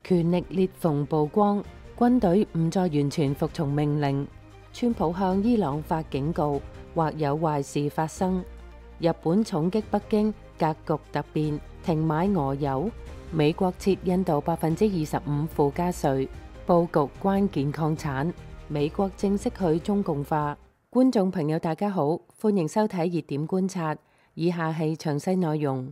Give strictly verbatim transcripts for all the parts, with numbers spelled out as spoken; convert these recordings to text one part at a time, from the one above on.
權力裂縫曝光，軍隊唔再完全服從命令。川普向伊朗發警告，或有壞事發生。日本重擊北京，格局突變，停買俄油。美國設印度百分之二十五附加稅，佈局關鍵礦產。美國正式去中共化。觀眾朋友大家好，歡迎收睇熱點觀察，以下係詳細內容。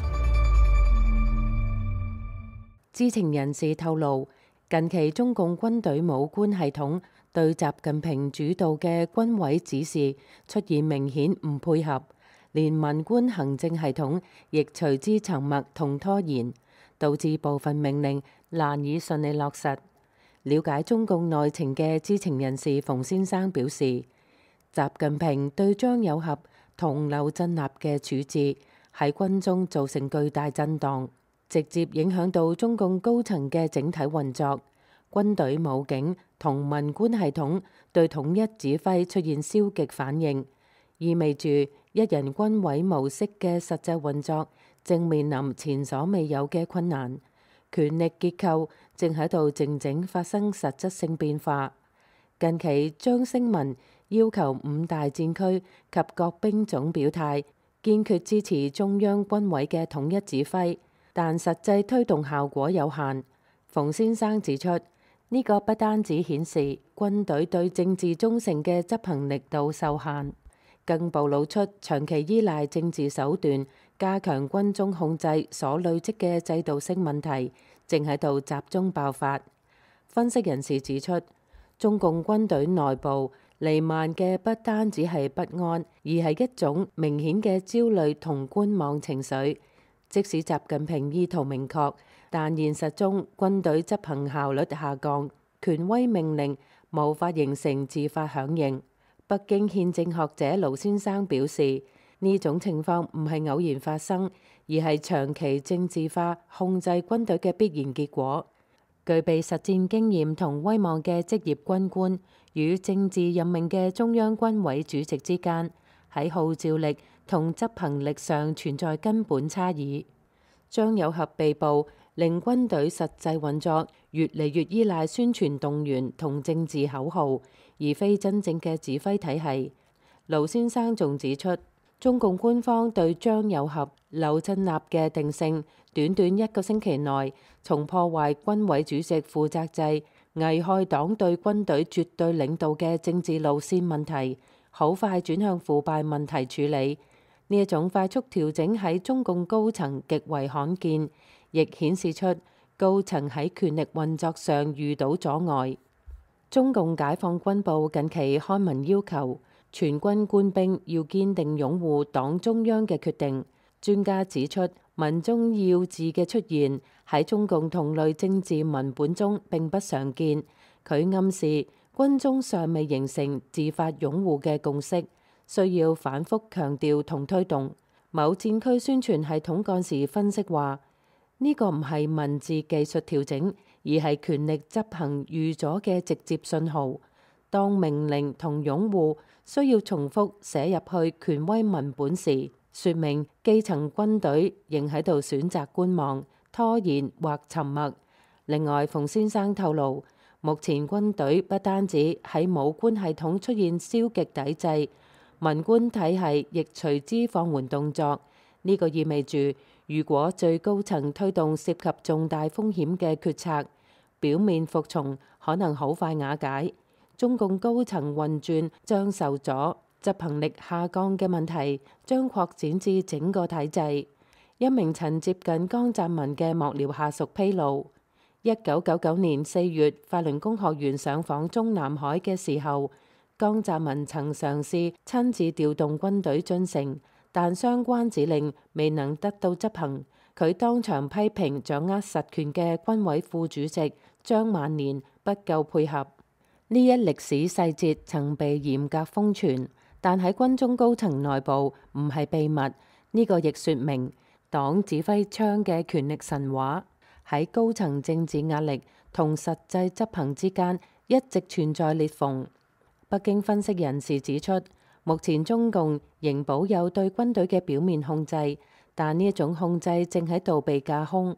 知情人士透露，近期中共軍隊武官系統對習近平主導嘅軍委指示出現明顯唔配合，連文官行政系統亦隨之沉默同拖延，導致部分命令難以順利落實。了解中共內情嘅知情人士馮先生表示，習近平對張有俠同劉振立嘅處置喺軍中造成巨大震盪，直接影響到中共高層嘅整體運作。軍隊武警同文官系統對統一指揮出現消極反應，意味住一人軍委模式嘅實際運作正面臨前所未有嘅困難，權力結構正喺度靜靜發生實質性變化。近期張聲文要求五大戰區及各兵種表態，堅決支持中央軍委嘅統一指揮，但實際推動效果有限。馮先生指出，呢個不單止顯示軍隊對政治忠誠嘅執行力度受限，更暴露出長期依賴政治手段加強軍中控制所累積嘅制度性問題正喺度集中爆發。分析人士指出，中共軍隊內部瀰漫嘅不單止係不安，而係一種明顯嘅焦慮同觀望情緒。即使習近平意圖明確，但現實中軍隊執行效率下降，權威命令無法形成自發響應。北京憲政學者盧先生表示，呢種情況唔係偶然發生，而係長期政治化控制軍隊嘅必然結果。具備實戰經驗同威望嘅職業軍官與政治任命嘅中央軍委主席之間，喺號召力同執行力上存在根本差異。張有俠被捕，令軍隊實際運作越嚟越依賴宣傳動員同政治口號，而非真正嘅指揮體系。盧先生仲指出，中共官方對張有俠、劉振立嘅定性，短短一個星期內，從破壞軍委主席負責制、危害黨對軍隊絕對領導嘅政治路線問題，好快轉向腐敗問題處理。呢一種快速調整喺中共高層極為罕見，亦顯示出高層喺權力運作上遇到阻礙。中共解放軍部近期刊文要求全軍官兵要堅定擁護黨中央嘅決定。專家指出，文中要字嘅出現喺中共同類政治文本中並不常見。佢暗示軍中尚未形成自發擁護嘅共識，需要反覆強調同推動。某戰區宣傳系統幹事分析話，呢個唔係文字技術調整，而係權力執行預咗嘅直接信號。當命令同擁護需要重複寫入去權威文本時，說明基層軍隊仍喺度選擇觀望、拖延或沉默。另外，馮先生透露，目前軍隊不單止喺武官系統出現消極抵制，文官體系亦隨之放緩動作。呢個意味住，如果最高層推動涉及重大風險嘅決策，表面服從可能好快瓦解，中共高層運轉將受阻，執行力下降嘅問題將擴展至整個體制。一名曾接近江澤民嘅幕僚下屬披露，一九九九年四月法輪功學員上訪中南海嘅時候，江澤民曾嘗試親自調動軍隊進城，但相關指令未能得到執行。佢當場批評掌握實權嘅軍委副主席張萬年不夠配合。呢一歷史細節曾被嚴格封存，但喺軍中高層內部唔係秘密。呢個亦說明黨指揮槍嘅權力神話喺高層政治壓力同實際執行之間一直存在裂縫。北京分析人士指出，目前中共仍保有對軍隊嘅表面控制，但呢一種控制正喺度被架空。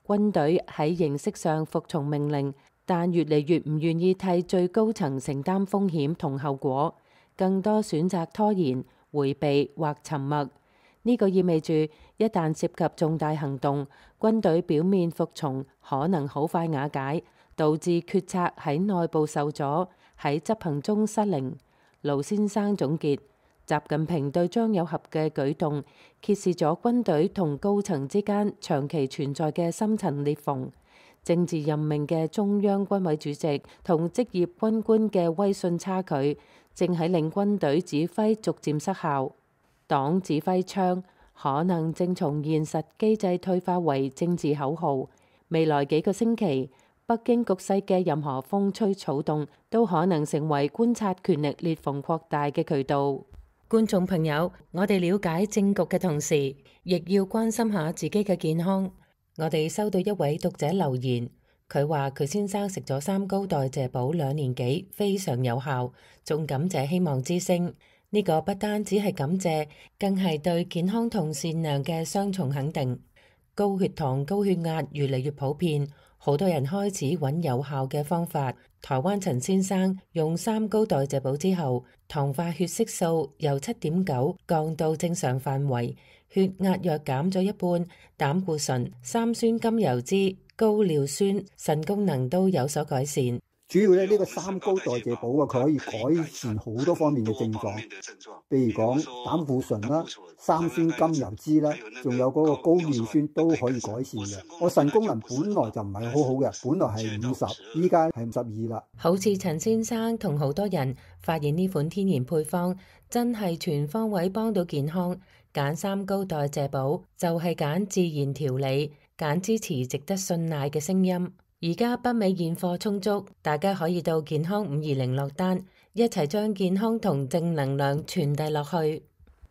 軍隊喺形式上服從命令，但越嚟越唔願意替最高層承擔風險同後果，更多選擇拖延、迴避或沉默。呢個意味住，一旦涉及重大行動，軍隊表面服從可能好快瓦解，導致決策喺內部受阻，喺執行中失靈。盧先生總結，習近平對張有俠嘅舉動，揭示咗軍隊同高層之間長期存在嘅深層裂縫。政治任命嘅中央軍委主席同職業軍官嘅威信差距，正喺令軍隊指揮逐漸失效。黨指揮槍可能正從現實機制退化為政治口號。未來幾個星期，北京局勢嘅任何風吹草動都可能成為觀察權力裂縫擴大嘅渠道。觀眾朋友，我哋了解政局嘅同時，亦要關心下自己嘅健康。我哋收到一位讀者留言，佢話佢先生食咗三高代謝寶兩年幾，非常有效，仲感謝希望之聲。呢個不單只係感謝，更係對健康同善良嘅雙重肯定。高血糖、高血壓越嚟越普遍，好多人開始揾有效嘅方法。台灣陳先生用三高代謝寶之後，糖化血色素由七點九降到正常範圍，血壓藥減咗一半，膽固醇、三酸甘油脂、高尿酸、腎功能都有所改善。 主要咧，呢個三高代謝寶啊，佢可以改善好多方面嘅症狀，譬如講膽固醇啦、三酸甘油脂啦，仲有嗰個高尿酸都可以改善嘅。我腎功能本來就唔係好好嘅，本來係五十，依家係五十二啦。 好似陳先生同好多人發現呢款天然配方真係全方位幫到健康，揀三高代謝寶就係揀自然調理，揀支持值得信賴嘅聲音。而家北美現貨充足，大家可以到健康五二零落單，一齊將健康同正能量傳遞落去。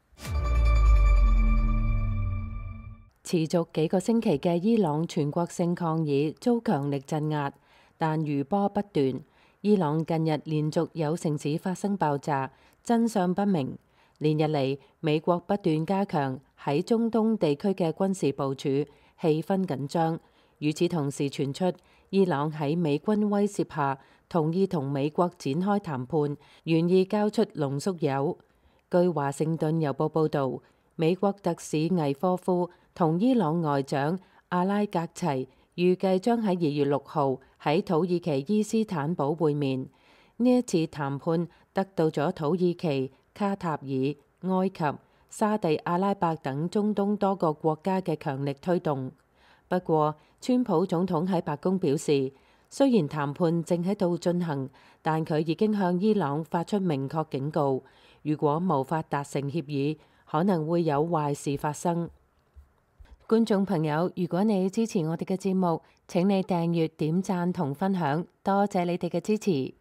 持續幾個星期嘅伊朗全國性抗議遭強力鎮壓，但餘波不斷。伊朗近日連續有城市發生爆炸，真相不明。連日嚟，美國不斷加強喺中東地區嘅軍事部署，氣氛緊張。與此同時傳出，伊朗喺美軍威懾下同意同美國展開談判，願意交出濃縮鈾。據華盛頓郵報報導，美國特使魏科夫同伊朗外長阿拉格齊預計將喺二月六號喺土耳其伊斯坦堡會面。呢一次談判得到咗土耳其、卡塔爾、埃及、沙地阿拉伯等中東多個國家嘅強力推動。不過，川普總統喺白宮表示，雖然談判正喺度進行，但佢已經向伊朗發出明確警告，如果無法達成協議，可能會有壞事發生。觀眾朋友，如果你支持我哋嘅節目，請你訂閱、點讚同分享，多謝你哋嘅支持。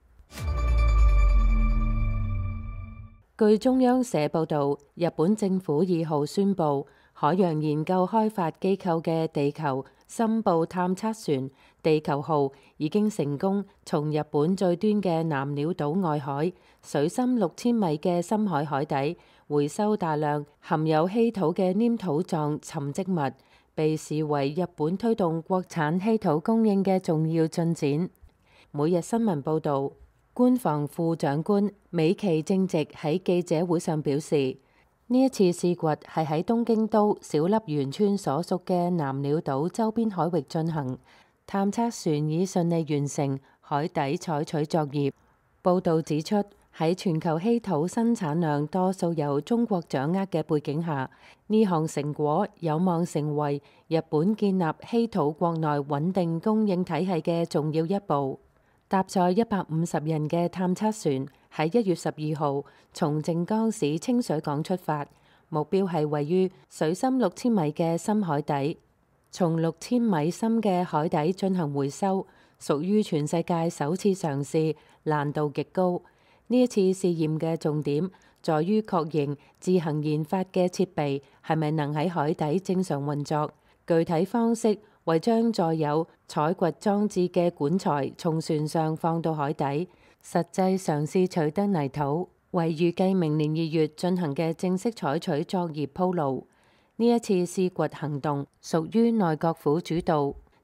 據中央社報導，日本政府二號宣布，海洋研究開發機構嘅地球深部探測船地球號已經成功從日本最端嘅南鳥島外海水深六千米嘅深海海底回收大量含有稀土嘅黏土狀沉積物，被視為日本推動國產稀土供應嘅重要進展。每日新聞報導，官房副長官美崎正直喺記者會上表示，呢一次試掘係喺東京都小笠原村所屬嘅南鳥島周邊海域進行，探測船已順利完成海底採取作業。報導指出，喺全球稀土生產量多數由中國掌握嘅背景下，呢項成果有望成為日本建立稀土國內穩定供應體系嘅重要一步。搭載一百五十人嘅探測船喺一月十二號從靜岡市清水港出發，目標係位於水深六千米嘅深海底，從六千米深嘅海底進行回收，屬於全世界首次嘗試，難度極高。呢一次試驗嘅重點在於確認自行研發嘅設備係咪能喺海底正常運作，具體方式為將載有採掘裝置嘅管材從船上放到海底，實際嘗試取得泥土，為預計明年二月進行嘅正式採取作業鋪路。呢一次試掘行動屬於內閣府主導，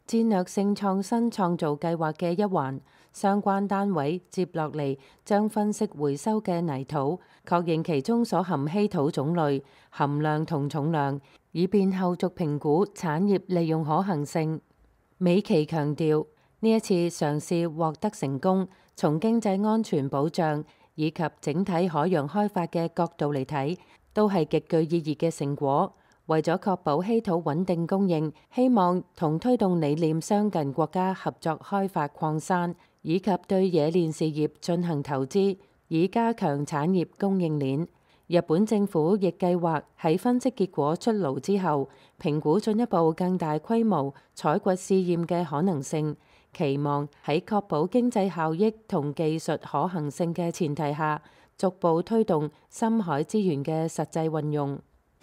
戰略性創新創造計劃嘅一環，相關單位接落嚟將分析回收嘅泥土，確認其中所含稀土種類、含量同重量，以便後續評估產業利用可行性。美企強調，呢一次嘗試獲得成功，從經濟安全保障以及整體海洋開發嘅角度嚟睇，都係極具意義嘅成果。為咗確保稀土穩定供應，希望同推動理念相近國家合作開發礦山，以及對冶煉事業進行投資，以加強產業供應鏈。日本政府亦計劃喺分析結果出爐之後，評估進一步更大規模採掘試驗嘅可能性，期望喺確保經濟效益同技術可行性嘅前提下，逐步推動深海資源嘅實際運用。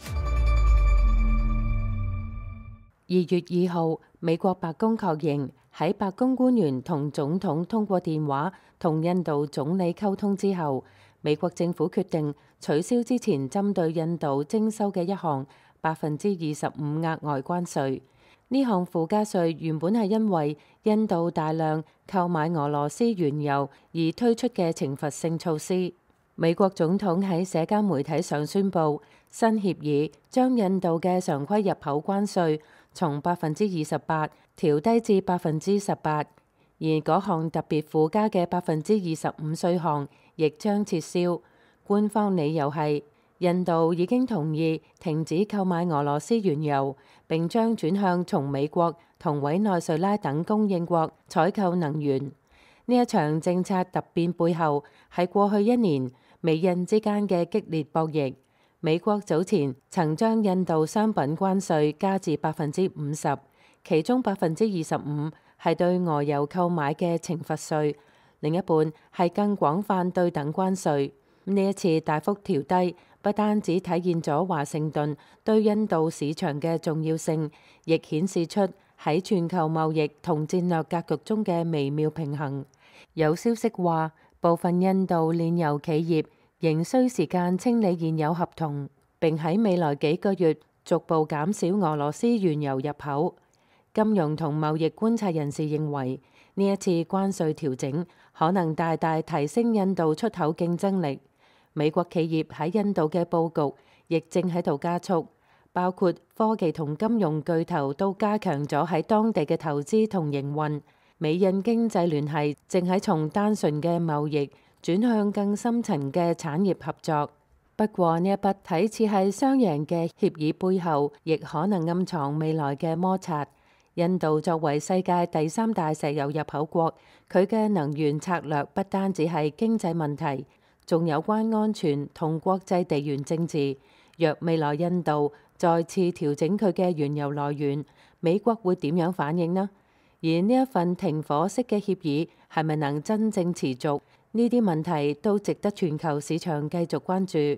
二月二號，美國白宮確認喺白宮官員同總統通過電話同印度總理溝通之後，美國政府決定取消之前針對印度徵收嘅一項百分之二十五額外關稅。呢項附加稅原本係因為印度大量購買俄羅斯原油而推出嘅懲罰性措施。美國總統喺社交媒體上宣布，新協議將印度嘅常規入口關稅從百分之二十八調低至百分之十八，而嗰項特別附加嘅百分之二十五稅項亦將撤銷。官方理由係印度已經同意停止購買俄羅斯原油，並將轉向從美國同委內瑞拉等供應國採購能源。呢一場政策突變背後係過去一年美印之間嘅激烈博弈。美國早前曾將印度商品關稅加至百分之五十，其中百分之二十五係對俄油購買嘅懲罰稅，另一半係更廣泛對等關稅。呢一次大幅調低，不單止體現咗華盛頓對印度市場嘅重要性，亦顯示出喺全球貿易同戰略格局中嘅微妙平衡。有消息話，部分印度煉油企業仍需時間清理現有合同，並喺未來幾個月逐步減少俄羅斯原油入口。金融同貿易觀察人士認為，呢一次關稅調整可能大大提升印度出口競爭力。美國企業喺印度嘅佈局亦正喺度加速，包括科技同金融巨頭都加強咗喺當地嘅投資同營運。美印經濟聯繫正喺從單純嘅貿易轉向更深層嘅產業合作。不過呢一筆睇似係雙贏嘅協議背後，亦可能暗藏未來嘅摩擦。印度作為世界第三大石油入口國，佢嘅能源策略不單止係經濟問題，仲有關安全同國際地緣政治。若未來印度再次調整佢嘅原油來源，美國會點樣反應呢？而呢一份停火式嘅協議係咪能真正持續？呢啲問題都值得全球市場繼續關注。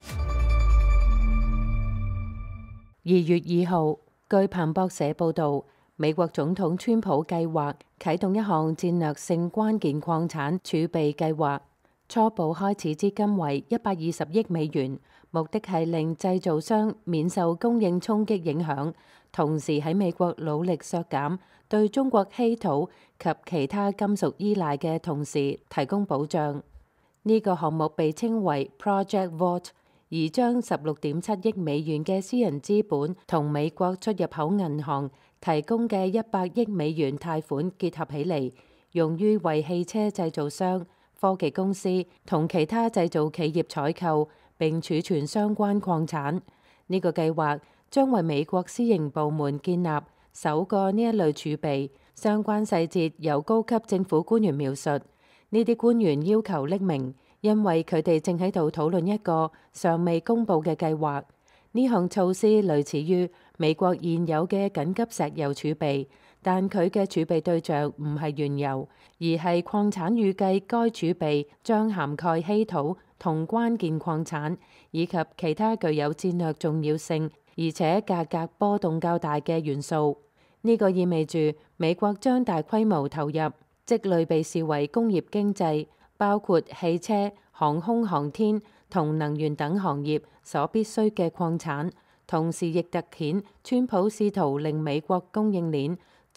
二月二號，據彭博社報導，美國總統川普計劃啟動一項戰略性關鍵礦產儲備計劃，初步開始資金為一百二十億美元，目的係令製造商免受供應衝擊影響，同時喺美國努力削減對中國稀土及其他金屬依賴嘅同時提供保障。呢個項目被稱為 Project Vault， 而將十六點七億美元嘅私人資本同美國出入口銀行提供嘅一百億美元貸款結合起嚟，用於為汽車製造商、科技公司同其他製造企業採購並儲存相關礦產。呢個計劃將為美國私營部門建立首個呢一類儲備，相關細節由高級政府官員描述。呢啲官員要求匿名，因為佢哋正喺度討論一個尚未公佈嘅計劃。呢項措施類似於美國現有嘅緊急石油儲備，但佢嘅儲備對象唔係原油，而係礦產。預計該儲備將涵蓋稀土同關鍵礦產，以及其他具有戰略重要性而且價格波動較大嘅元素。呢個意味住美國將大規模投入積累被視為工業經濟，包括汽車、航空航天同能源等行業所必須嘅礦產，同時亦突顯川普試圖令美國供應鏈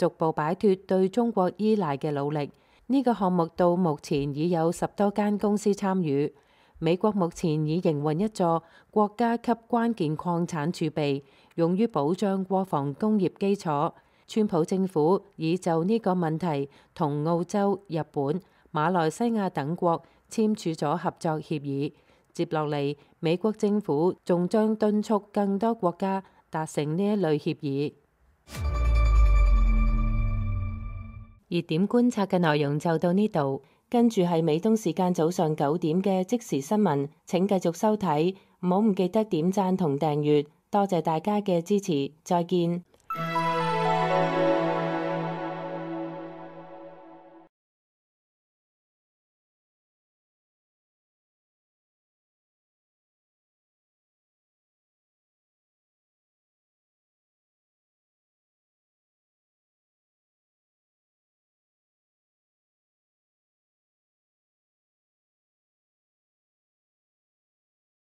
逐步擺脱對中國依賴嘅努力。呢個項目到目前已有十多間公司參與。美國目前已營運一座國家級關鍵礦產儲備，用於保障國防工業基礎。川普政府已就呢個問題同澳洲、日本、馬來西亞等國簽署咗合作協議。接落嚟，美國政府仲將敦促更多國家達成呢一類協議。熱點觀察嘅內容就到呢度，跟住係美東時間早上九點嘅即時新聞。請繼續收睇，唔好唔記得點讚同訂閱。多謝大家嘅支持，再見。